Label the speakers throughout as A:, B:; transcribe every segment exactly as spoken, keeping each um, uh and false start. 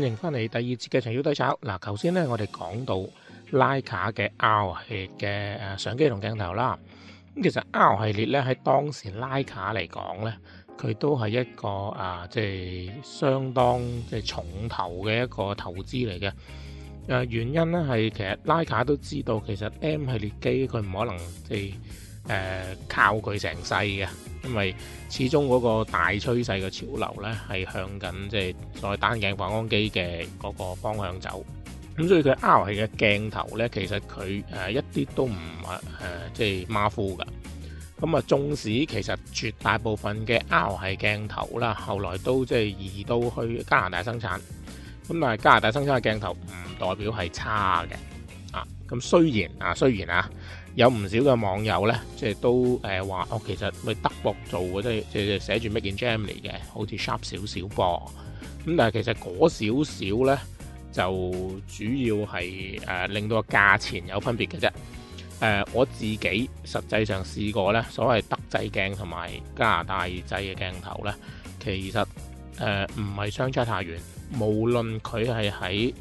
A: 迎翻嚟第二節嘅情緒低炒。嗱，頭先咧我哋講到徠卡嘅 R 系列嘅誒相機同鏡頭啦。咁其實 R 系列咧喺當時徠卡嚟講咧，佢都係一個啊，即係相當即係重頭嘅一個投資嚟嘅。誒原因咧係其實徠卡都知道，其實 M 系列機佢唔可能即係誒靠佢成世嘅，因為始終嗰個大趨勢嘅潮流咧係向緊即係所謂單鏡反光機嘅嗰個方向走。咁所以佢 R 系嘅鏡頭咧，其實佢誒一啲都唔係誒即係馬虎㗎。咁啊，縱使其實絕大部分嘅 R 系鏡頭啦，後來都即係移到去加拿大生產。咁但係加拿大生產嘅鏡頭唔代表係差嘅啊。咁雖然啊，雖然啊，有唔少嘅網友咧，即係都誒話哦，其實咪德國做嘅，即係即係寫住 Made in Germany 嘅，好似 sharp 少少噃。咁但係其實嗰少少咧，就主要係誒、呃、令到個價錢有分別嘅啫。誒、呃、我自己實際上試過咧，所謂德製鏡同埋加拿大製嘅鏡頭咧，其實誒唔係相差太遠。無論佢係喺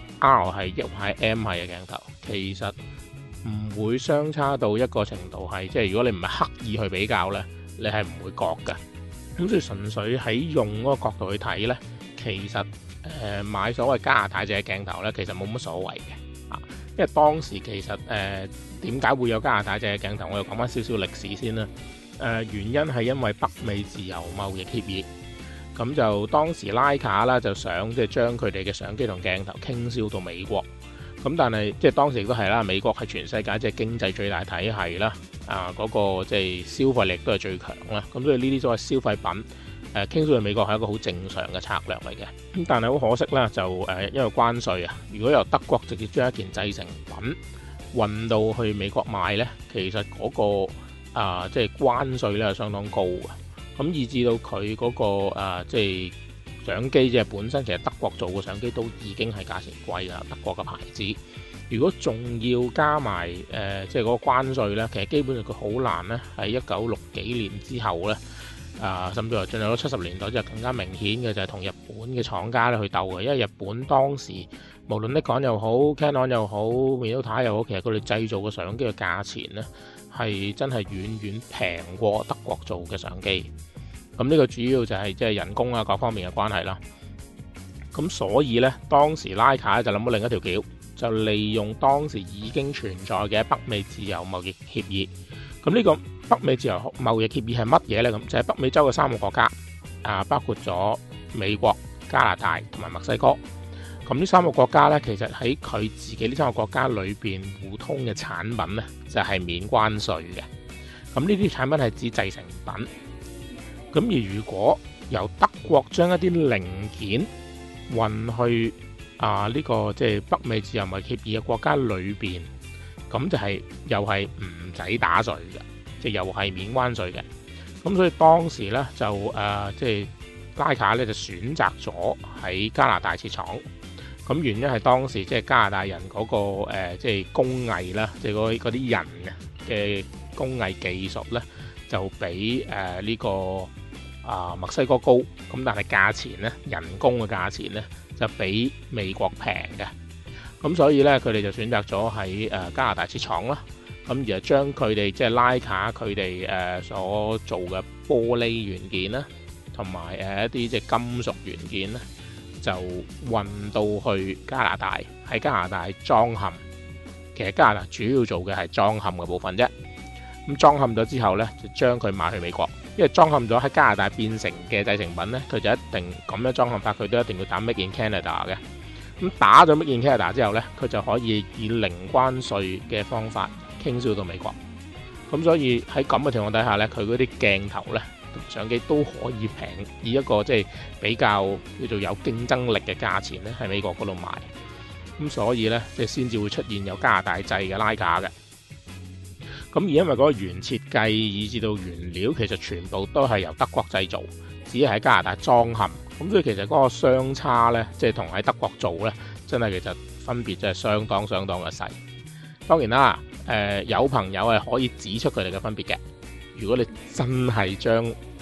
A: R 系亦或係 M 系嘅鏡頭，其實唔會相差到一個程度係，即係如果你唔係刻意去比較咧，你係唔會覺嘅。咁所以純粹喺用嗰個角度去睇咧，其實誒、呃、買所謂加拿大製嘅鏡頭咧，其實冇乜所謂嘅啊。因為當時其實誒點解會有加拿大製嘅鏡頭，我又講翻少少歷史先啦。誒、呃、原因係因為北美自由貿易協議。咁就當時徠卡啦，就想即係將佢哋嘅相機同鏡頭傾銷到美國。咁但係即係當時亦都係啦，美國係全世界即係經濟最大體系啦，啊嗰、那個即係消費力都係最強啦。咁所以呢啲所謂消費品誒傾銷到美國係一個好正常嘅策略嚟嘅。咁但係好可惜啦，就誒因為關稅啊，如果由德國直接將一件製成品運到去美國賣咧，其實嗰、那個啊即係關稅咧係相當高嘅。咁以至到佢嗰、那個啊，即係相機即係本身，其實德國做嘅相機都已經係價錢貴啦，德國嘅牌子。如果仲要加埋誒，即係嗰個關稅咧，其實基本上佢好難咧，喺一九六幾年之後咧，啊，甚至乎進入到七十年代之後更加明顯嘅就係同日本嘅廠家咧去鬥嘅，因為日本當時無論Nikon又好 Canon 又好 Minolta 又好，其實佢哋製造嘅相機嘅價錢咧係真係遠遠平過德國做嘅相機。咁呢個主要就係即係人工啊各方面嘅關係啦。咁所以呢，當時徠卡就諗到另一條橋，就利用當時已經存在嘅北美自由貿易協議。咁呢個北美自由貿易協議係乜嘢呢？咁就係北美洲嘅三個國家啊，包括咗美國、加拿大同埋墨西哥。咁呢三個國家呢，其實喺佢自己呢三個國家裏邊互通嘅產品呢，就係免關稅嘅。咁呢啲產品係指製成品。咁而如果由德國將一啲零件運去啊呢、這個即係、就是、北美自由貿易協議嘅國家裏邊，咁就係又係唔使打稅嘅，即、就、係、是、又係免關稅嘅。咁所以當時咧就誒即係徠卡咧就選擇咗喺加拿大設廠。咁原因係當時即係加拿大人嗰、那個即係、呃就是、工藝啦，即係嗰啲人嘅工藝技術咧，就比誒呢個啊墨西哥高，咁但係價錢咧，人工嘅價錢咧就比美國平嘅，咁所以咧佢哋就選擇咗喺誒加拿大設廠啦，咁而係將佢哋即係徠卡佢哋誒所做嘅玻璃元件啦，同埋誒一啲即係金屬元件咧，就運到去加拿大，喺加拿大裝嵌。其實加拿大主要做嘅係裝嵌嘅部分啫。咁裝嵌咗之後咧，就將佢賣去美國，因為裝嵌咗喺加拿大變成嘅製成品咧，佢就一定咁樣裝嵌法，佢都一定要打 Made in Canada 嘅。咁打咗 Made in Canada 之後咧，佢就可以以零關稅嘅方法傾銷到美國。咁所以喺咁嘅情況底下咧，佢嗰啲鏡頭咧，相機都可以平，以一個即係比較叫做有競爭力嘅價錢咧，喺美國嗰度賣。咁所以咧，即係先至會出現有加拿大製嘅徠卡嘅。咁而因為嗰個原設計以至到原料，其實全部都係由德國製造，只係喺加拿大裝嵌。咁所以其實嗰個相差咧，即係同喺德國做咧，真係其實分別真係相當相當嘅細。當然啦，誒、呃、有朋友係可以指出佢哋嘅分別嘅。如果你真係將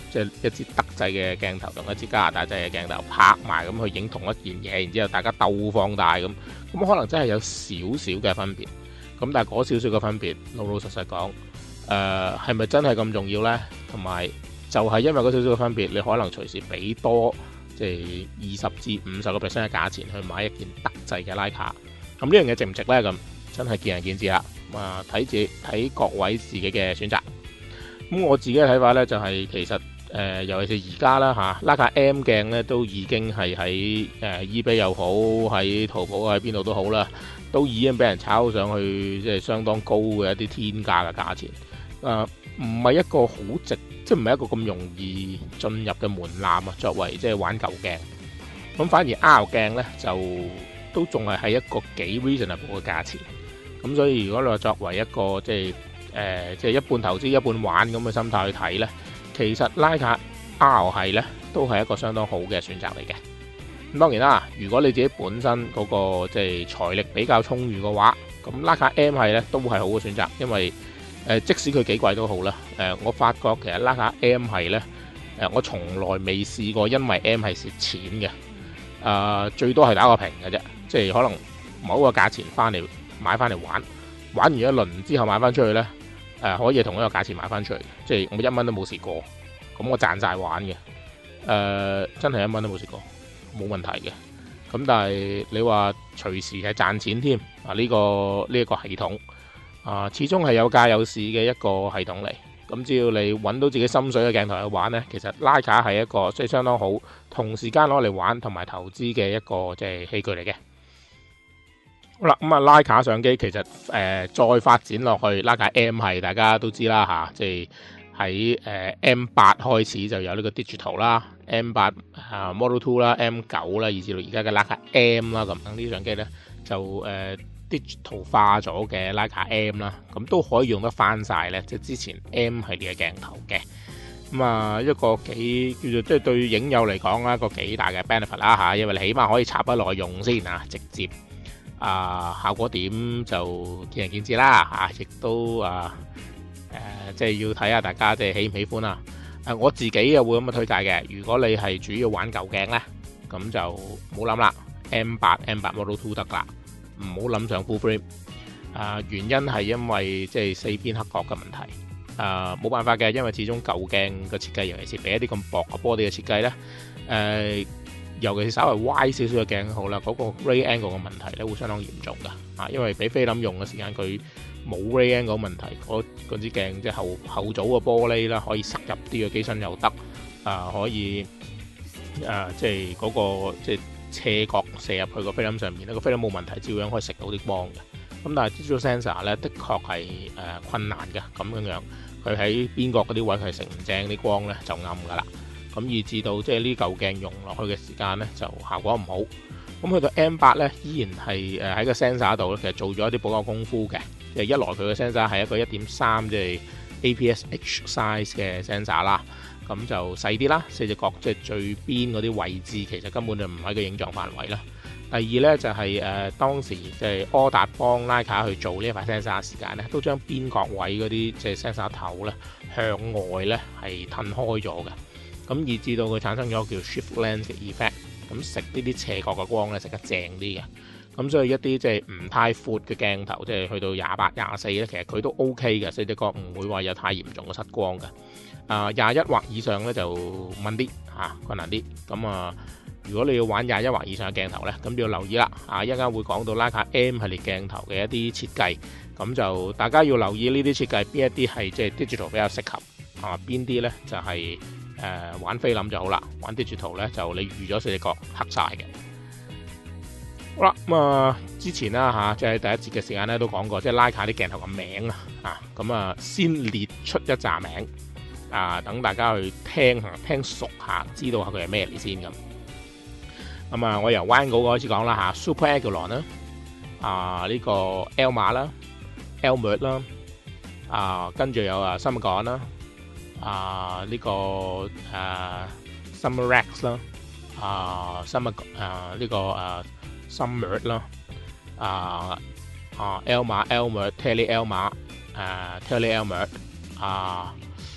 A: 即係一支德製嘅鏡頭同一支加拿大製嘅鏡頭拍埋咁去影同一件嘢，然之後大家鬥放大咁，咁可能真係有少少嘅分別。咁但係嗰少少嘅分別，老老實實講，誒係咪真係咁重要呢？同埋就係因為嗰少少嘅分別，你可能隨時俾多即係二十至五十個 percent 嘅價錢去買一件德製嘅徠卡。咁呢樣嘢值唔值呢？咁真係見仁見智啦。咁啊睇自己睇各位自己嘅選擇。咁我自己嘅睇法呢，就係、是、其實誒、呃，尤其是而家啦嚇，徠卡 M 鏡咧都已經係喺誒 eBay 又好，喺淘寶喺邊度都好啦，都已經俾人炒上去，即係相當高嘅一啲天價嘅價錢。誒唔係一個好值，即係唔係一個咁容易進入嘅門檻啊。作為即係玩舊鏡，咁反而 R 鏡呢，就都仲係喺一個幾 reasonable 嘅價錢。咁所以如果你話作為一個即係誒、呃，即係一半投資一半玩咁嘅心態去睇呢，其實徠卡 R 系呢都係一個相當好嘅選擇嚟嘅。咁當然啦，如果你自己本身嗰、那個即係財力比較充裕嘅話，咁徠卡 M 系呢都係好嘅選擇，因為誒、呃、即使佢幾貴都好啦。誒、呃，我發覺其實徠卡 M 系呢，誒、呃、我從來未試過因為 M 系蝕錢嘅。誒、呃，最多係打個平嘅啫，即係可能某個價錢翻嚟買翻嚟玩，玩完一輪之後買翻出去呢。誒、呃、可以同一個價錢買翻出嚟，即係我一蚊都冇蝕過，咁我賺晒玩嘅。誒、呃、真係一蚊都冇蝕過，冇問題嘅。咁但係你話隨時係賺錢添啊？呢、這個呢一、這個系統啊，始終係有價有市嘅一個系統嚟。咁只要你揾到自己心水嘅鏡頭去玩呢，其實徠卡係一個即係相當好，同時間攞嚟玩同埋投資嘅一個即係器具嚟嘅。好啦，咁啊徠卡相機其實誒、呃、再發展落去，徠卡 M 係大家都知啦吓，即係喺誒 M 八開始就有呢個 digital 啦 ，M 八啊 Model Two 啦 ，M 九啦，以至到而家嘅徠卡 M 啦，咁呢啲相機咧就誒、呃、digital 化咗嘅徠卡 M 啦，咁都可以用得翻晒咧，即係之前 M 系列嘅鏡頭嘅。咁啊一個幾叫做即係對影友嚟講啦，一個幾大嘅 benefit 啦吓，因為你起碼可以插得耐用先啊，直接。啊，效果點就見仁見智啦嚇，亦都啊誒、呃，即係要睇下大家即係喜唔喜歡啦。誒、啊，我自己又會咁樣推介嘅。如果你係主要玩舊鏡咧，咁就唔好諗啦 ，M 八 M 八 Model Two 得啦，唔好諗上 Full Frame。啊，原因係因為即係四邊黑角嘅問題。啊，冇辦法嘅，因為始終舊鏡嘅設計，尤其是俾一啲咁薄嘅玻璃嘅設計咧，誒、啊。尤其是稍微歪少少嘅鏡好啦，嗰、那個 ray angle 嘅問題咧會相當嚴重噶，啊，因為俾菲林用嘅時間佢冇 ray angle 問題，嗰支鏡即係後後組嘅玻璃啦，可以塞入啲嘅機身又得，啊，可以啊，即係嗰個即係斜角射入去個菲林上面咧，個菲林冇問題，照樣可以食到啲光嘅。咁但係 digital sensor 咧，的確係誒、呃、困難嘅，咁樣樣佢喺邊角嗰啲位佢係食唔正啲光咧，就暗噶啦。咁以至到即係呢嚿鏡用落去嘅時間咧，就效果唔好。咁去到 M 八咧，依然係誒喺個 sensor 度咧，其實做咗一啲補救功夫嘅。即係一來佢嘅 sensor 係一個一點三即係 A P S H size 嘅 sensor 啦，咁就細啲啦，四隻角即係最邊嗰啲位置其實根本就唔喺個影像範圍啦。第二咧就係、是、誒、呃、當時即係柯達幫徠卡去做呢一塊 sensor 時間咧，都將邊角位嗰啲即係 sensor 頭咧向外咧係褪開咗嘅。咁以至到佢產生咗叫 shift lens 嘅 effect，咁食呢啲斜角嘅光咧食得正啲嘅，咁所以一啲即係唔太闊嘅鏡頭，即係去到廿八、廿四咧，其實佢都 OK 嘅，四隻角唔會話有太嚴重嘅失光嘅。啊，廿一或以上咧就問啲嚇困難啲。咁啊，如果你要玩廿一或以上嘅鏡頭咧，咁就要留意啦。啊，一陣間會講到徠卡 M 系列鏡頭嘅一啲設計，咁就大家要留意呢啲設計邊一啲係即係 digital 比較適合啊，邊啲咧就係、是。誒、呃、玩菲林就好啦，玩 digital 咧就你預咗四隻角黑晒嘅。好啦，咁、嗯、啊之前啦嚇，即、啊、係第一節嘅時間咧都講過，即係徠卡啲鏡頭嘅名啊，啊咁啊先列出一紮名啊，等大家去聽下，聽熟下，知道下佢係咩嚟先咁。咁啊，我由彎嗰個開始講啦嚇 Super Agilon 啦，啊呢、這個 Elma 啦 ，Elmer 啦，啊跟住有啊 Summicron 啦。啊呢、這個誒、啊、Summer Rex 啦，啊 Summer 誒呢個誒 Summer 啦，啊啊 Elma Elmer Tele Elma 誒 Tele Elmer 啊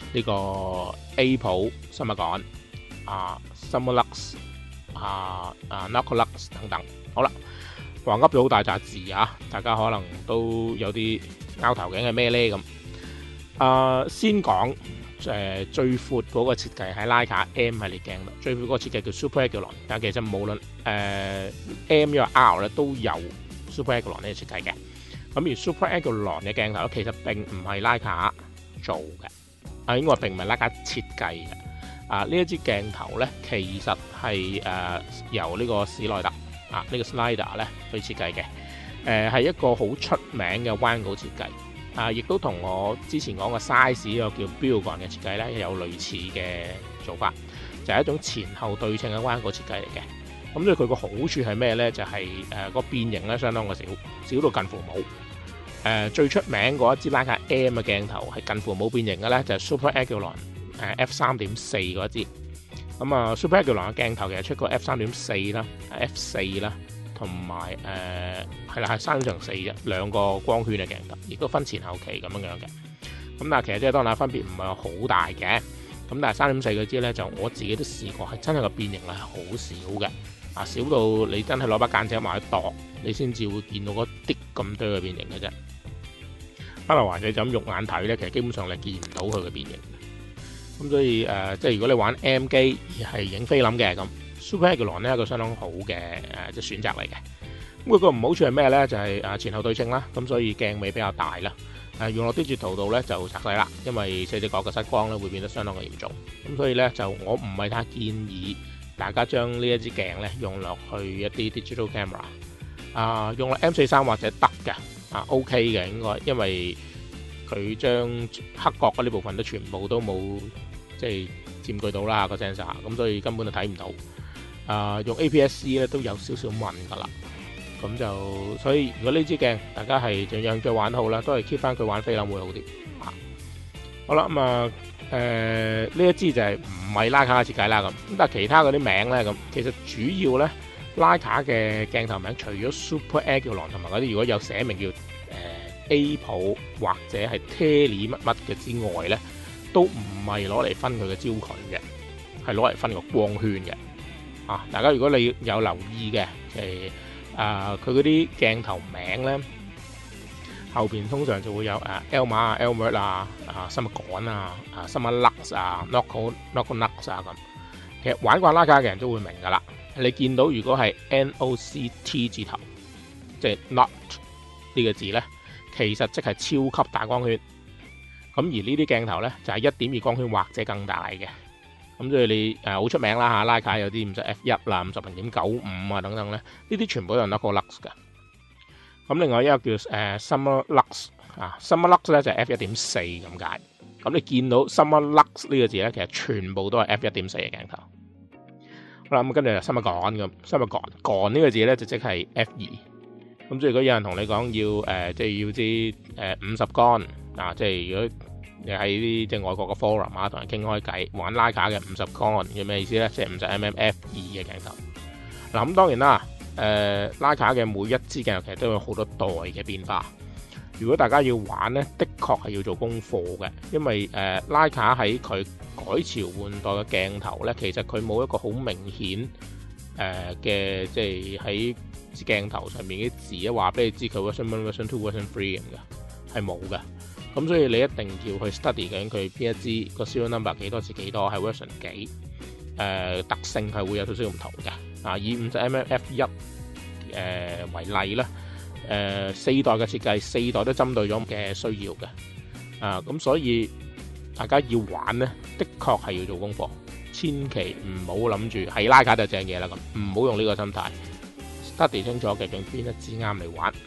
A: 呢個 Apple 新物趕啊 Summilux 啊啊 Noctilux 等等。好啦，話噏咗好大紮字啊，大家可能都有啲拗頭頸係咩咧咁。啊，先講誒、呃、最闊嗰個設計喺徠卡 M 系列鏡度，最闊嗰個設計叫 Super Agilon， 但其實無論誒、呃、M 與 R 咧都有 Super Agilon 呢個設計嘅。咁而 Super Agilon 嘅鏡頭咧，其實並唔係徠卡做嘅，啊應該話並唔係徠卡設計嘅。啊呢一支鏡頭咧，其實係誒、呃、由呢個史奈特啊、這個、呢個 Snyder 咧去設計嘅，誒、呃、係一個好出名嘅彎稿設計。啊，亦都同我之前講嘅 size 個叫 Bilgon 嘅設計咧有類似嘅做法，就係、是、一種前後對稱嘅彎稿設計嚟嘅。咁所以佢個好處係咩咧？就係誒個變形咧相當嘅少，少到近乎冇。誒、呃、最出名嗰一支徠卡 M 嘅鏡頭係近乎冇變形嘅咧，就係、是、Super Agilon 誒 F 三點四嗰一支。咁啊 Super Agilon 嘅鏡頭其實出過 F 三點四啦、F 四啦。同埋誒係啦，係三點四啫，兩個光圈嘅鏡頭，亦都分前後期咁樣樣嘅。咁但係其實即係當然分別唔係好大嘅。咁但係三點四嗰支咧，就我自己都試過，係真係個變形係好少嘅。啊，少到你真係攞把間尺埋去度，你先至會見到嗰啲咁多嘅變形嘅啫。不過或者就咁肉眼睇咧，其實基本上你見唔到佢嘅變形。咁所以誒、呃，即係如果你玩 M 機而係影菲林嘅咁。Super Agilon 咧係一個相當好嘅誒即係選擇嚟嘅。咁佢個唔好處係咩咧？就係、是、誒前後對稱啦，咁所以鏡尾比較大啦。誒用落啲Digital度咧就窄細啦，因為四隻角嘅失光咧會變得相當嘅嚴重。咁所以咧就我唔係太建議大家將呢一支鏡咧用落去一啲 Digital Camera。啊，用落 M 四三或者得嘅，啊 OK 嘅應該，因為佢將黑角嗰啲部分都全部都冇即係佔據到啦個 sensor，咁所以根本就睇唔到。啊，用 A P S C 咧都有少少問噶啦，咁就所以如果呢支鏡大家係盡量再玩好啦，都係 keep 翻佢玩菲林會好啲。啊，好啦咁啊，誒呢一支就係唔係徠卡嘅設計啦咁，咁但係其他嗰啲名咧咁，其實主要咧徠卡嘅鏡頭名除咗 Super Agilon 同埋嗰啲如果有寫明叫誒、呃、Apple 或者係 Tele 乜乜嘅之外咧，都唔係攞嚟分佢嘅焦距嘅，係攞嚟分個光圈嘅。啊！大家如果你有留意嘅，誒啊佢嗰啲鏡頭名咧，後邊通常就會有誒 Elma 啊、Elmer 啊、啊新物趕啊、啊新物 Lux 啊、Noctil Noctilux 啊咁。其實玩慣徠卡嘅人都會明㗎啦。你見到如果係 N O C T 字頭，即係 Not 呢個字咧，其實即係超級大光圈。咁而呢啲鏡頭咧就係一點二光圈或者更大嘅。咁所以你誒好、呃、出名啦嚇，徠卡有啲五十 F 一啦、五十零點九五啊等等咧，呢啲全部都係 Noctilux 嘅。咁另外一個叫誒、呃、Summilux 啊 ，Summilux 咧就係 F 一點四咁解。咁你見到 Summilux 呢個字咧，其實全部都係 F 一點四嘅鏡頭。好啦，咁跟住就新物趕咁，新物趕趕呢個字咧就即係 F 二。咁所以如果有人同你講要誒、呃，即係要啲誒五十杆啊，即係如果你喺啲即係外國嘅 forum 啊，同人傾開偈玩徠卡嘅五十杆嘅咩意思咧？即係五十 mm F 二嘅鏡頭。嗱咁當然啦，誒、呃、徠卡嘅每一支鏡頭其實都有好多代嘅變化。如果大家要玩咧，的確係要做功課嘅，因為誒徠卡喺佢改朝換代嘅鏡頭咧，其實佢冇一個好明顯誒嘅，即係喺支鏡頭上面啲字啊，話俾你知佢 version one、version two、version three 咁嘅，係冇嘅。咁所以你一定要去 study 緊佢邊一支個 serial number 幾多至幾多，係 version 幾，誒、呃、特性係會有少少唔同嘅。啊，以五十 mm F 一誒為例啦。誒、呃、四代嘅設計，四代都針對咗嘅需要嘅，啊咁所以大家要玩咧，的確係要做功課，千祈唔好諗住係徠卡就正嘢啦咁，唔好用呢個心態 ，study 清楚究竟邊一支啱嚟玩。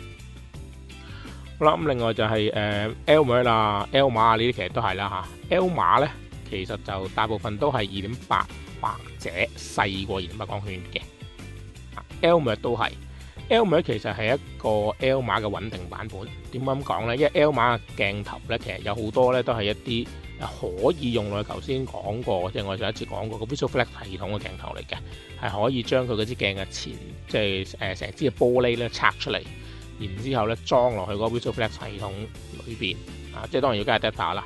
A: 好啦，咁另外就係誒 Elmer 啦、Elma 呢啲其實都係啦嚇 ，Elma 咧其實就大部分都係二點八或者細過二點八光圈嘅 ，Elmer 都係。Elma 其實係一個 Elma 嘅穩定版本。點解咁講呢？因為 Elma 嘅鏡頭咧，其實有好多咧都係一啲可以用落去頭先講過，即係我上一次講過個 VisualFlex 系統嘅鏡頭嚟嘅，係可以將佢嗰支鏡嘅前，即係誒成支嘅玻璃咧拆出嚟，然之後咧裝落去嗰個 VisualFlex 系統裏邊啊，即係當然要加 adapter 啦。咁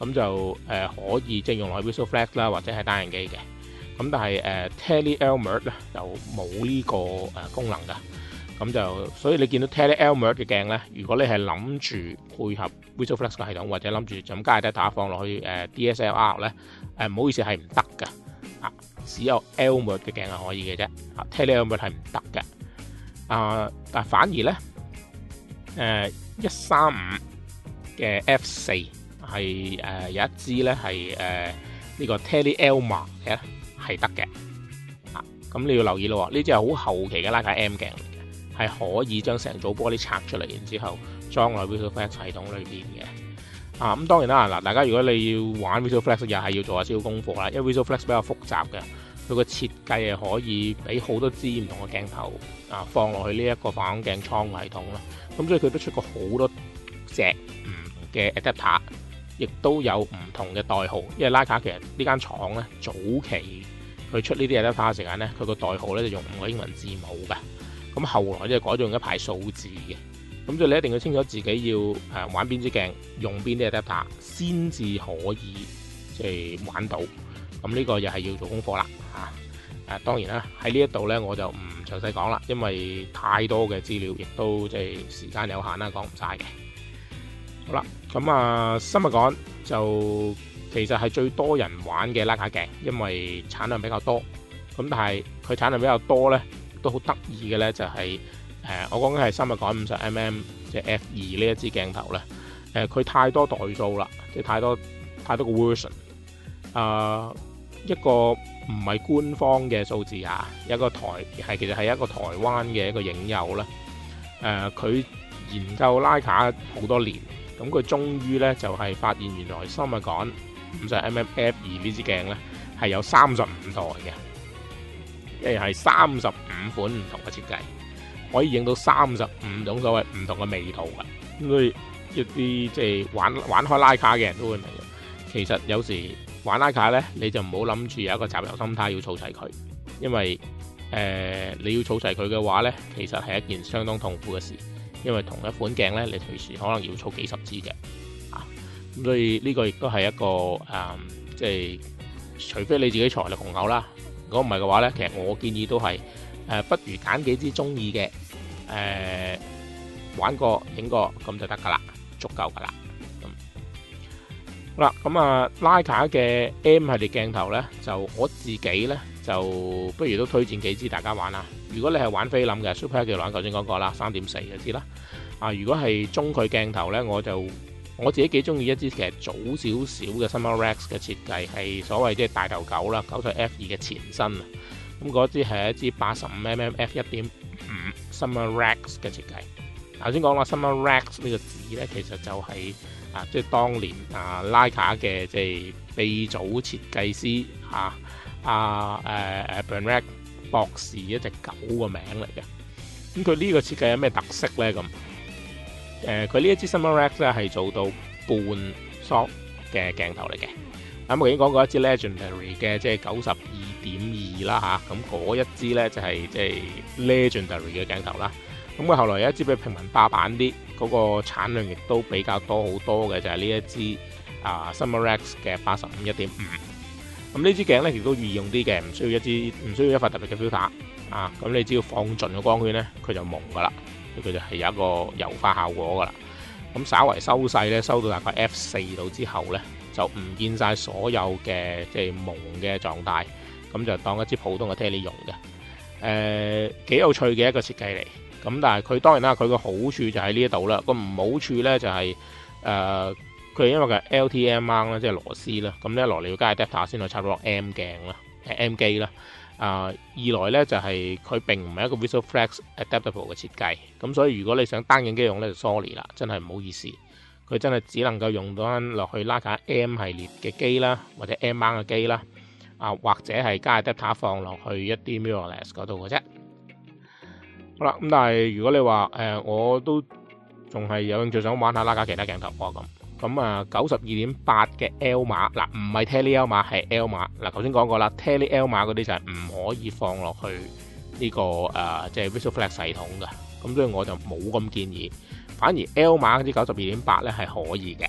A: 咁就誒、呃、可以即係用落 VisualFlex 啦，或者係單眼機嘅。咁但係誒、呃、Tele-L-Merge 咧就冇呢個誒、呃、功能㗎。咁就所以你見到 Tele-L-Merge 嘅鏡咧，如果你係諗住配合 VisualFlex 嘅系統，或者諗住就咁加 adapter 放落去誒、呃、D S L R 咧，誒、呃、唔好意思係唔得㗎。啊，只有 L-Merge 嘅鏡係可以嘅啫。啊 Tele-L-Merge 係唔得嘅。啊，但係反而咧誒一三五嘅 F 四係誒有一支咧係誒呢個 Tele-L-Mar 嘅係得嘅。啊，咁你要留意咯，呢支係好後期嘅拉卡 M 鏡嚟嘅，係可以將成組玻璃拆出嚟，然之後裝落 VisualFlex 系統裏邊嘅。啊，咁當然啦，嗱，大家如果你要玩 VisualFlex，又係要做下少少功課啦，因為 VisualFlex 比較複雜嘅，佢個設計係可以俾好多支唔同嘅鏡頭啊放落去呢一個反光鏡倉系統啦。咁所以佢都出過好多隻唔同嘅 adapter， 亦都有唔同嘅代號。因為徠卡其實呢間廠咧早期佢出呢啲 adapter 嘅時間咧，佢個代號咧就用五個英文字母嘅。咁後來即係改咗用一排數字嘅。咁所以你一定要清楚自己要誒玩邊支鏡，用邊啲 adapter 先至可以即係玩到。咁呢個又係要做功課啦嚇。誒當然啦，喺呢一度咧我就唔詳細講啦，因為太多嘅資料，亦都即係時間有限啦，講唔晒嘅。好啦，咁啊新物講就其實係最多人玩嘅徠卡鏡，因為產量比較多。咁但係佢產量比較多咧，都好得意嘅咧，就係、是。誒、呃，我講緊係新物講五十 mm 即係 F 二呢一支鏡頭咧。誒、呃，佢太多代數啦，即係太多太多個 version。啊、呃，一個唔係官方嘅數字啊，一個台係其實係一個台灣嘅一個影友啦。誒、呃，佢研究徠卡好多年，咁佢終於咧就係、是、發現原來新物講五十 mm F 二呢支鏡咧係有三十五代嘅，誒係三十五款唔同嘅設計。可以影到三十五種所謂唔同嘅味道㗎，咁所以一啲即係玩玩開徠卡嘅人都會明嘅。其實有時玩徠卡咧，你就唔好諗住有一個集郵心態要儲齊佢，因為誒、呃、你要儲齊佢嘅話咧，其實係一件相當痛苦嘅事，因為同一款鏡咧，你隨時可能要儲幾十支嘅，啊，咁所以呢個亦都係一個誒，即、呃、係、就是、除非你自己財力雄厚啦，如果唔係嘅話咧，其實我建議都係。誒、呃，不如揀幾支中意嘅，誒、呃，玩過影過咁就得噶啦，足夠噶啦。咁好啦，咁啊，徠卡嘅 M 系列鏡頭咧，就我自己咧就不如都推薦幾支大家玩啦。如果你係玩菲林嘅 Super 嘅，頭先講過啦，三點四嗰支啦。啊，如果係中距鏡頭咧，我就我自己幾中意一支其實早少少嘅 Summer Rex 嘅設計，係所謂即係大頭九啦，九十 F 二嘅前身啊。咁嗰支係一支八十五 mm F 一點五 Summer Rex 嘅設計。頭先講啦 Summer Rex 呢個字咧，其實就係、是、啊，即、就、係、是、當年啊徠卡嘅即係鼻祖設計師啊啊誒誒 Bernard 博士一隻狗個名嚟嘅。咁佢呢個設計有咩特色咧？咁誒佢呢一支 Summer Rex 咧係做到半 soft 嘅鏡頭嚟嘅。咁我已經講過一支 Legendary 嘅，即係九十二點二啦嚇，咁嗰一支咧就係即係 Legendary 嘅鏡頭啦。咁佢後來有一支比平民化版啲，嗰、那個產量亦都比較多好多嘅，就係、是、呢一支啊 Summer Rex 嘅八十五一點五。咁呢支鏡咧亦都易用啲嘅，唔需要一支唔需要一塊特別嘅 filter 啊。咁你只要放盡個光圈咧，佢就蒙噶啦，佢就係有一個油花效果噶啦。咁稍為收細咧，收到大概 F 四度之後咧，就唔見晒所有嘅即係蒙嘅狀態，咁就當一支普通嘅 Tele 用嘅。誒、呃、幾有趣嘅一個設計嚟。咁但係佢當然啦，佢個好處就喺呢一度啦。個唔好處咧就係誒佢因為佢係 L T M mount 啦，即係螺絲啦。咁咧來你要加 adapter 先可以插到落 M 鏡啦，M 機啦。啊、呃，二來咧就係、是、佢並唔係一個 VisualFlex adaptable 嘅設計。咁所以如果你想單鏡機用咧，就 sorry 啦，真係唔好意思。佢真係只能夠用到落去徠卡 M 系列嘅機啦，或者 M mount 嘅機啦，啊或者係加 adapter 放落去一啲 mirrorless 嗰度嘅啫。好啦，咁但係如果你話誒、呃，我都仲係有興趣想玩下徠卡其他鏡頭喎咁。咁啊，九十二點八嘅 L 碼嗱，唔係 Tele-L 碼係 L 碼嗱。頭先講過啦 ，Tele-L 碼嗰啲就係唔可以放落去呢、這個誒即係 VisualFlex 系統嘅。咁所以我就冇咁建議。反而 L 碼嗰啲九十二點八咧係可以嘅，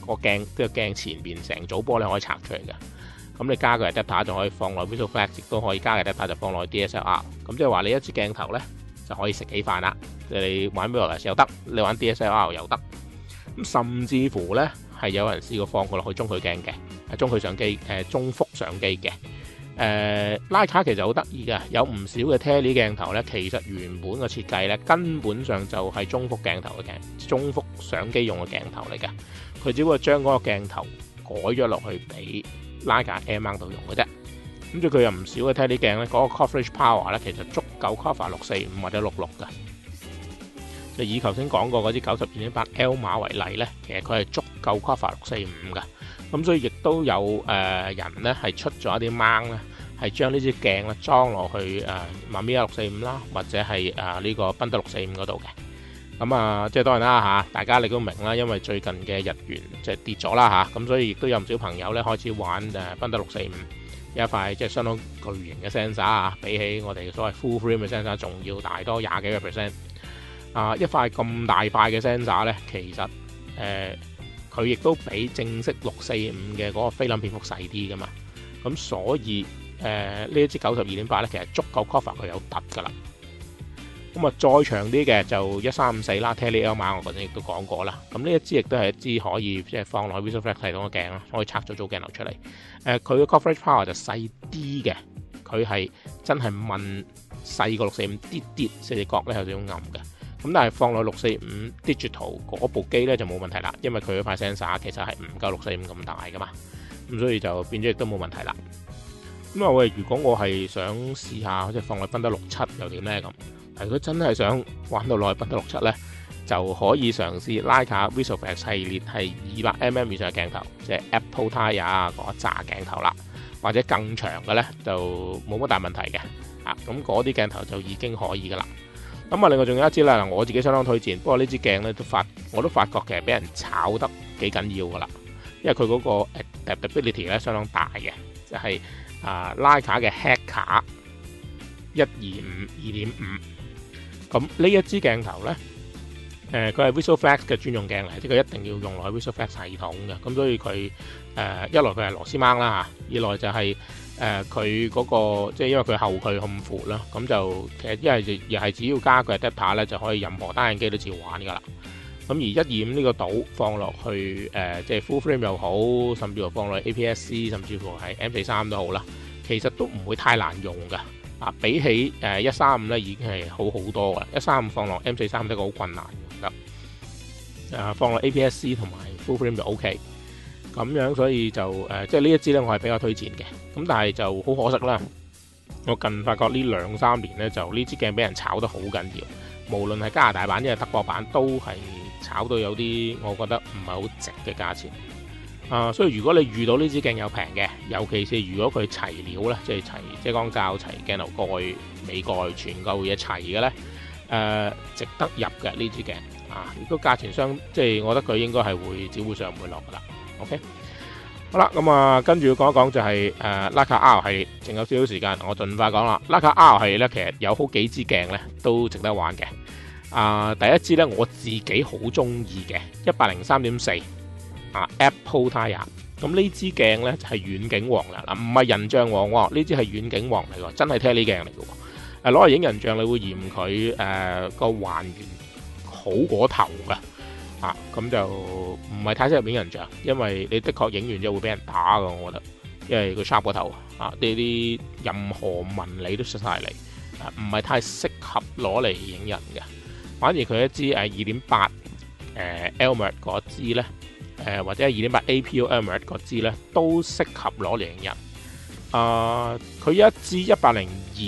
A: 個鏡即係鏡前邊成組玻璃可以拆出嚟嘅。咁你加個 adapter 就可以放落 Visual Flex，亦都可以加個 adapter 就放落 D S L R。咁即係話你一支鏡頭咧就可以食幾飯啦。即係你玩 mirrorless 又得，你玩 D S L R 又得。咁甚至乎咧係有人試過放佢落去中距鏡嘅，係中距相機誒中幅相機嘅。誒徠卡其實好得意嘅，有唔少嘅 tele 鏡頭咧，其實原本嘅設計咧根本上就係中幅鏡頭嘅鏡，中幅相機用嘅鏡頭嚟嘅。佢只不過將嗰個鏡頭改咗落去俾徠卡 M mount 度用嘅啫。咁即係佢有唔少嘅 tele 鏡咧，嗰個 coverage power 咧其實足夠 cover 六四五或者六六嘅。就以頭先講過嗰啲九十二點八 L 碼為例咧，其實佢係足夠 cover 六四五嘅。咁所以亦都有誒、呃、人咧係出咗一啲 mount 咧，係將呢支鏡咧裝落去誒 Mamiya 六四五啦，或者係誒呢個賓得六四五嗰度嘅。咁啊，即係當然啦嚇，大家你都明啦，因為最近嘅日元即係跌咗啦嚇，咁所以亦都有唔少朋友咧開始玩誒賓得六四五，有一塊即係相當巨型嘅 sensor 啊，比起我哋所謂 full frame 嘅 sensor 仲要大多廿幾個 percent。啊，一塊咁大塊嘅 sensor 咧，其實誒。呃佢亦都比正式六四五嘅嗰個菲林片幅細啲噶嘛，咁所以誒呢一支九十二點八咧，其實足夠 cover 佢有凸噶啦。咁啊，再長啲嘅就一三五四啦 ，Tele L 碼我嗰陣亦都講過啦。咁呢一支亦都係一支可以即係放落去 Visual Flex 系統嘅鏡啦，可以拆咗組鏡頭出嚟。誒、呃，佢嘅 coverage power 就細啲嘅，佢係真係問細過六四五啲啲，四隻角咧有少少暗嘅。咁但係放落六四五 digital 嗰部機咧就冇問題啦，因為佢嗰塊 sensor 其實係唔夠六四五咁大噶嘛，咁所以就變咗亦都冇問題啦。咁啊喂，如果我係想試下即係放落賓得六七又點咧咁？如果真係想玩到落去賓得六七咧，就可以嘗試徠卡 Visual Flex 系列係二百 mm 以上嘅鏡頭，即係 Apple Tire 嗰一紮鏡頭啦，或者更長嘅咧就冇乜大問題嘅。啊，咁嗰啲鏡頭就已經可以噶啦。咁啊，另外仲有一支啦，我自己相當推薦。不過呢支鏡咧都發，我都發覺其實俾人炒得幾緊要噶啦，因為佢嗰個 adaptability 咧相當大嘅，就係啊徠卡嘅 Hekar 一二五二點五。咁呢一支鏡頭咧，誒佢係 Visual Flex 嘅專用鏡嚟，即係佢一定要用落去 Visual Flex 系統嘅。咁所以佢誒、呃、一來佢係螺絲掹啦嚇，二來就係、是。誒佢嗰個即係因為佢後距咁闊啦，咁就其實一係又係只要加個 adapter 咧，就可以任何單眼機都照玩噶啦。咁而一二五呢個島放落去誒、呃，即係 full frame 又好，甚至乎放落去 A P S C， 甚至乎係 M 四三都好啦，其實都唔會太難用噶。啊，比起誒一三五咧已經係好好多噶啦。一三五放落 M 四三都好困難嘅，得誒放落 A P S C 同埋 full frame 就 OK。咁樣所以就誒、呃，即係呢一支咧，我係比較推薦嘅。咁但係就好可惜啦，我近發覺呢兩三年咧，就呢支鏡俾人炒得好緊要。無論係加拿大版，因為德國版都係炒到有啲，我覺得唔係好值嘅價錢。啊、呃，所以如果你遇到呢支鏡有平嘅，尤其是如果佢齊料咧，即係齊遮光罩、齊鏡頭蓋、尾蓋全嚿嘢齊嘅咧，誒、呃，值得入嘅呢支鏡啊！如果價錢相，即係我覺得佢應該係會只會上唔會落噶啦。OK， 好啦，咁啊，跟住要講一講就係誒徠卡 R 系列，剩有少少時間，我盡快講啦。徠卡 R 系列咧，其實有好幾支鏡咧都值得玩嘅。啊、呃，第一支咧我自己好中意嘅一百零三點四啊 Apple Tire， 咁呢支鏡咧就係遠景王啦，嗱唔係人像王喎，呢支係遠景王嚟喎，真係 tele 鏡嚟嘅喎。誒攞嚟影人像，你會嫌佢誒個還原好過頭㗎。啊，咁就唔係太適合影人像，因為你的確影完之後會俾人打㗎，我覺得，因為佢 sharp 過頭啊，呢啲任何紋理都出晒嚟，啊，唔係太適合攞嚟影人嘅。反而佢一支誒二點八誒 Elmert 嗰支咧，誒或者係二點八 A P O Elmert 嗰支咧，都適合攞嚟影人。啊，佢一支一百零二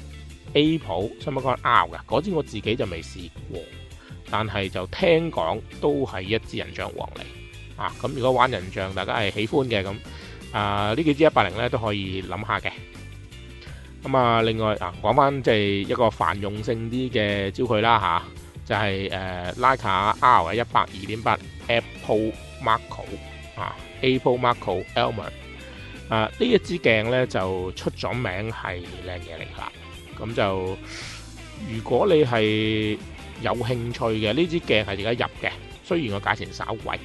A: Apple Cinema R 嘅嗰支，我自己就未試過。但係就聽講都係一支人像王嚟啊！咁如果玩人像，大家係喜歡嘅咁啊，呢幾支一百零咧都可以諗下嘅。咁啊，另外啊，講翻即係一個泛用性啲嘅焦距啦嚇、啊，就係誒徠卡 R 一百二點八 Apple Macro 啊 ，Apple Macro Elmer 啊，呢一支鏡咧就出咗名係靚嘢嚟㗎。咁就如果你係有興趣嘅，呢支鏡係而家入嘅，雖然個價錢稍貴，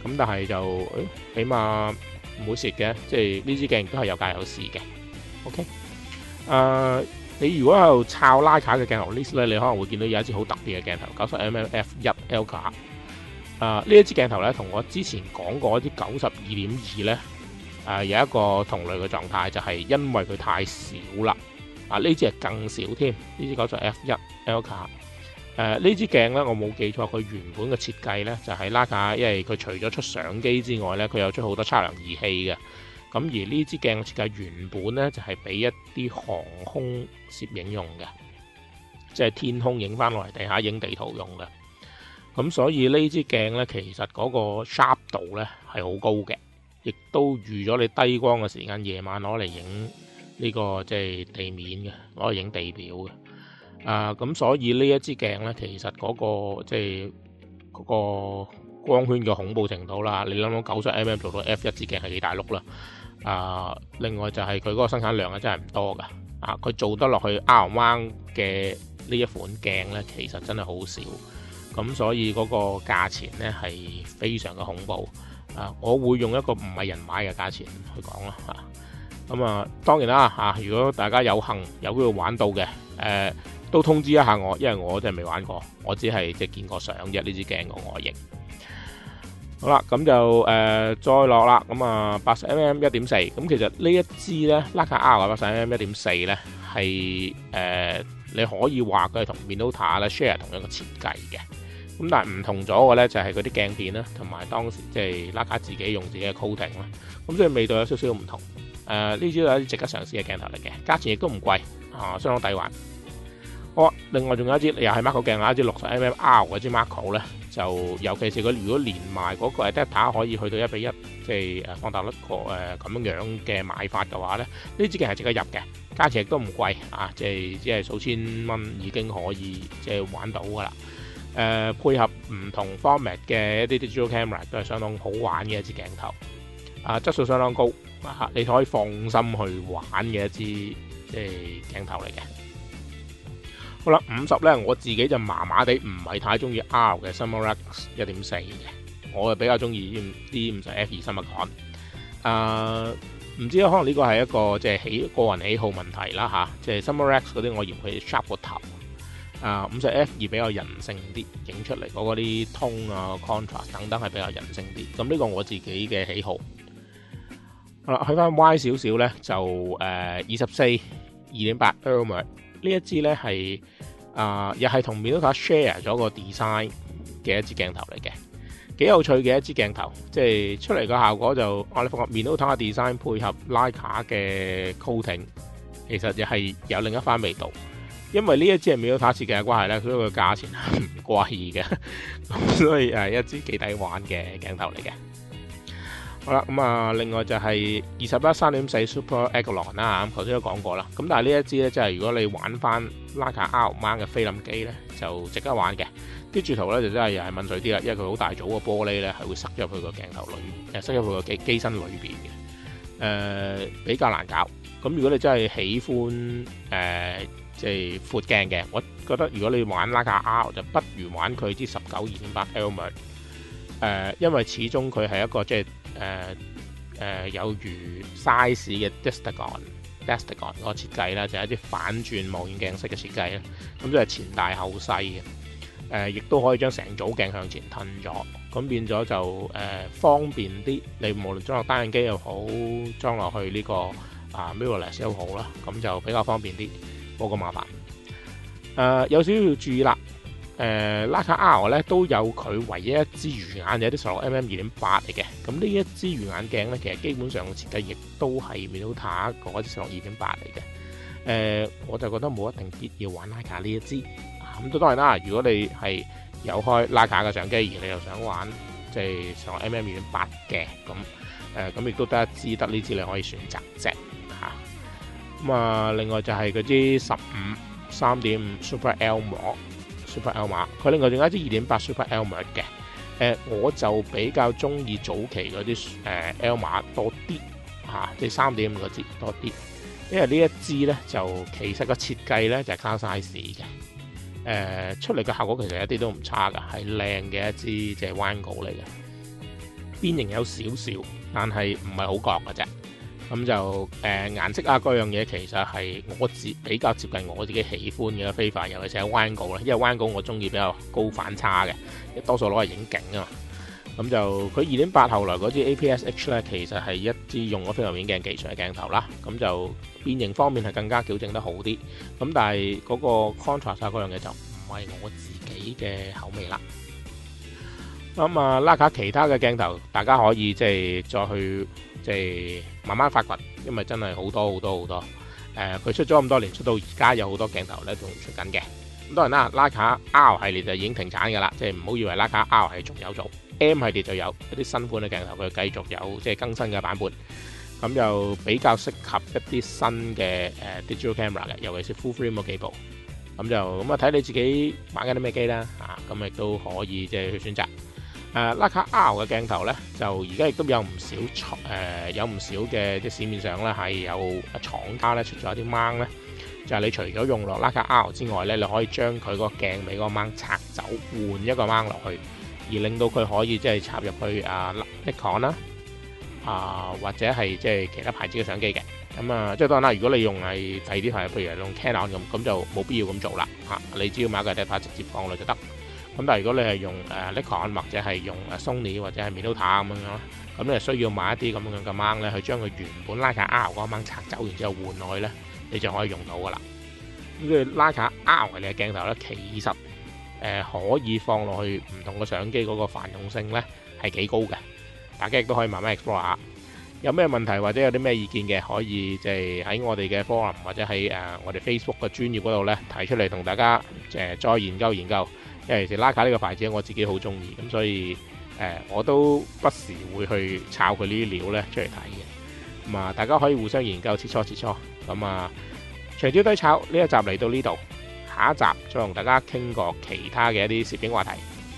A: 咁但係就誒起碼唔會蝕嘅，即係呢支鏡都係有價有市嘅。OK，誒、呃、你如果喺度抄拉卡嘅鏡頭 list 咧，你可能會見到有一支好特別嘅鏡頭，九十 mm f 一 L 卡。誒呢一支鏡頭咧，同我之前講過一啲九十二點二咧，誒有一個同類嘅狀態，就係、是、因為佢太少啦。啊呢支係更少添，呢支九十 f 一 L 卡。誒、呃、呢支鏡咧，我冇記錯，佢原本嘅設計咧就係拉卡，因為佢除咗出相機之外咧，佢有出好多測量儀器嘅。咁而呢支鏡嘅設計原本咧就係、是、俾一啲航空攝影用嘅，即係天空影翻落嚟，地下影地圖用嘅。咁所以呢支鏡咧，其實嗰個 sharp 度咧係好高嘅，亦都預咗你低光嘅時間，夜晚攞嚟影呢個即係地面嘅，攞嚟影地表嘅。啊，咁所以呢一支鏡咧，其實嗰、那個即係嗰個光圈嘅恐怖程度啦，你諗諗九十 mm 做到 F 一 支鏡係幾大碌啦？啊，另外就係佢嗰個生產量咧真係唔多噶。啊，佢做得落去 R 彎嘅呢一款鏡咧，其實真係好少。咁所以嗰個價錢咧係非常嘅恐怖。啊，我會用一個唔係人買嘅價錢去講啦。嚇，咁啊當然啦嚇、啊，如果大家有幸有機會玩到嘅，誒、啊。都通知一下我，因為我真係未玩過，我只係即係見過相啫。呢支鏡個外形好啦，咁就誒、呃、再落啦。咁啊，八十 mm 一點四，咁其實呢一支咧，Leica R 嘅八十 mm 一點四咧，係誒你可以話佢係同 Minolta 咧 share 同一個設計嘅。咁但係唔同咗嘅咧，就係嗰啲鏡片啦，同埋當時即係 Leica 自己用自己嘅 coating 啦。咁所以味道有少少唔同。誒、呃，呢支都係一啲值得嘗試嘅鏡頭嚟嘅，價錢亦都唔貴啊，相當抵玩。好，另外仲有一支又係 macro 鏡啦，一支六十 mm R 嗰支 macro 咧，就尤其是佢如果連埋嗰個 adapter 可以去到一比一，即係誒放大率個誒咁樣樣嘅買法嘅話咧，呢支鏡係值得入嘅，價錢亦都唔貴啊，即係即係數千蚊已經可以即係玩到噶啦。誒、呃、配合唔同 format 嘅一啲 digital camera 都係相當好玩嘅一支鏡頭，啊質素相當高啊，你可以放心去玩嘅一支即係鏡頭嚟嘅。好啦，五十咧，我自己就麻麻地，唔係太中意 R 嘅 Summerax 一點四嘅，我就比較中意啲五十 F 二三嘅 con。誒，唔知可能呢個係一個即係喜個人喜好問題啦嚇，即係 Summerax 嗰啲我嫌佢 sharp 個頭。啊，五十 F 二比較人性啲，影出嚟嗰啲 tone 啊、contrast 等等係比較人性啲。咁呢個我自己嘅喜好。好啦，去翻 Y 少少咧，就誒二十四二點八 Elmer 呢一支咧係啊，又係同 Minolta share 咗個 design 嘅一支鏡頭嚟嘅，幾有趣嘅一支鏡頭。即係出嚟個效果就我哋發覺 Minolta 嘅 design 配合 Leica 嘅 coating， 其實又係有另一番味道。因為呢一支係 Minolta 設計嘅關係咧，所以個價錢係唔貴嘅，咁所以誒一支幾抵玩嘅鏡頭嚟嘅。好啦，咁啊，另外就係二十一三點四 Super Agilon 啦，咁頭先都講過啦。咁但係呢一支咧，即係如果你玩翻 Leica R 彎嘅菲林機咧，就值得玩嘅。啲柱圖咧就真係又係問水啲啦，因為佢好大組嘅玻璃咧係會塞入去個鏡頭裏，誒塞入去個機機身裏邊嘅，誒、呃、比較難搞。咁如果你真係喜歡誒，呃即係闊鏡嘅，我覺得如果你玩 Leica R 就不如玩佢支十九二點八 Elmer， 誒，因為始終佢係一個即係誒誒有如 size 嘅 Distagon Distagon 嗰個設計啦，就係、是、一啲反轉望遠鏡式嘅設計啦，咁即係前大後細嘅，誒、呃，亦都可以將成組鏡向前褪咗，咁變咗就誒、呃、方便啲，你無論裝落單眼機又好，裝落去呢、這個啊 mirrorless 都好啦，咁就比較方便啲。冇咁麻煩。誒、呃、有少少要注意啦。誒 Leica R 咧都有佢唯一一支魚眼，有啲十六 mm 二點八嚟嘅。咁呢一支魚眼鏡咧，其實基本上設計亦都係 Minolta 嗰支十六二點八嚟嘅。誒、呃、我就覺得冇一定必要玩 Leica 呢一支。咁都當然啦，如果你係有開 Leica 嘅相機，而你又想玩即係十六 mm 二點八嘅，咁誒咁亦都得一支，得呢支你可以選擇隻嚇。咁啊，另外就係嗰支十五三點五 Super Elmer，Super Elmer， 佢另外仲有一支二點八 Super Elmer 嘅。誒、呃，我就比較中意早期嗰啲誒 Elmer 多啲嚇，即係三點五嗰支多啲，因為呢一支咧就其實個設計咧就係 Cloud size 嘅。誒、呃，出嚟嘅效果其實一啲都唔差㗎，係靚嘅一支即係彎稿嚟嘅。 邊形有少少，但係唔係好覺嘅啫。咁就誒、呃、顏色啊嗰樣嘢其實係我自比較接近我自己喜歡嘅飛法，尤其是喺彎稿啦，因為彎稿我中意比較高反差嘅，多數攞嚟影景啊嘛。咁就佢二點八後來嗰支 A P S H 咧，其實係一支用咗非球面鏡技術嘅鏡頭啦。咁就變形方面係更加矯正得好啲。咁但係嗰個 contrast 啊嗰樣嘢就唔係我自己嘅口味啦。咁啊，拉卡其他嘅鏡頭，大家可以即係再去即係慢慢發掘，因為真係好多好多好多。誒、呃，佢出咗咁多年，出到而家有好多鏡頭咧仲出緊嘅。咁當然啦，拉卡 R 系列就已經停產㗎啦，即係唔好以為拉卡 R 係仲有做。M 系列就有一啲新款嘅鏡頭，佢繼續有即係更新嘅版本。咁就比較適合一啲新嘅誒 digital camera 嘅，尤其是 full frame 嗰幾部。咁就咁啊，睇你自己玩緊啲咩機啦。啊，咁亦都可以即係去選擇。誒拉卡 R 嘅鏡頭咧，就而家亦都有唔少廠誒有唔少嘅即係市面上咧係有廠家咧出咗一啲掹咧，就係、是、你除咗用落拉卡 R 之外咧，你可以將佢個鏡尾嗰個掹拆走，換一個掹落去，而令到佢可以即係插入去啊 Nikon 啦，啊或者係即係其他牌子嘅相機嘅。咁啊，即係當然啦，如果你用係第二啲牌，譬如用 Canon 咁，咁就冇必要咁做啦。嚇、啊，你只要買個 adapter 直接放落就得。咁但係如果你係用誒 Nikon 或者係用誒 Sony 或者係 Minolta 咁樣咯，咁你係需要買一啲咁樣嘅掹咧，去將佢原本拉卡 R 嗰個掹拆走，然之後換落去咧，你就可以用到噶啦。咁佢拉卡 R 系列嘅鏡頭咧，其實誒、呃、可以放落去唔同嘅相機嗰個泛用性咧係幾高嘅，大家亦都可以慢慢 explore 下。有咩問題或者有啲咩意見嘅，可以即係喺我哋嘅 forum 或者喺誒、呃、我哋 Facebook 嘅專頁嗰度咧提出嚟，同大家誒、呃、再研究研究。因為其實拉卡呢個牌子我自己好中意，咁所以誒、呃、我都不時會去抄佢呢啲料咧出嚟睇嘅。咁啊，大家可以互相研究切磋切磋。咁啊，長焦低炒呢一集嚟到呢度，下一集再同大家傾過其他嘅一啲攝影話題。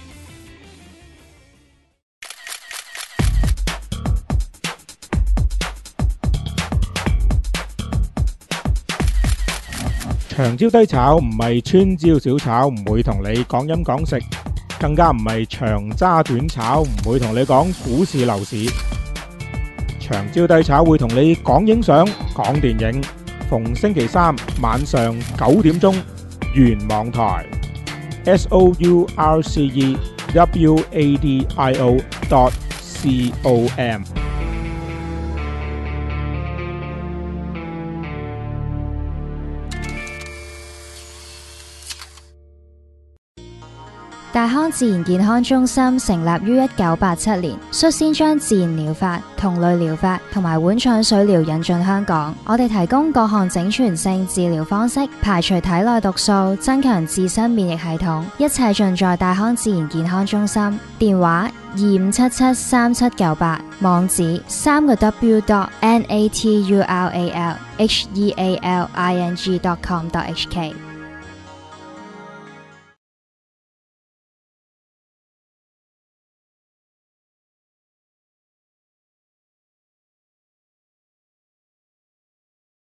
B: 長焦低炒唔係穿焦小炒，唔會同你講飲講食，更加唔係長揸短炒，唔會同你講股市樓市。長焦低炒會同你講影相、講電影，逢星期三晚上九點鐘，原網台 S O U R C E W A D I O dot C O M。
C: 大康自然健康中心成立於一九八七年，率先將自然療法、同類療法同埋碗腸水療引進香港。我哋提供各項整全性治療方式，排除體內毒素，增強自身免疫系統，一切盡在大康自然健康中心。電話二五七七三七九八，網址三個 W dot N A T U R A L H E A L I N G dot com dot H K。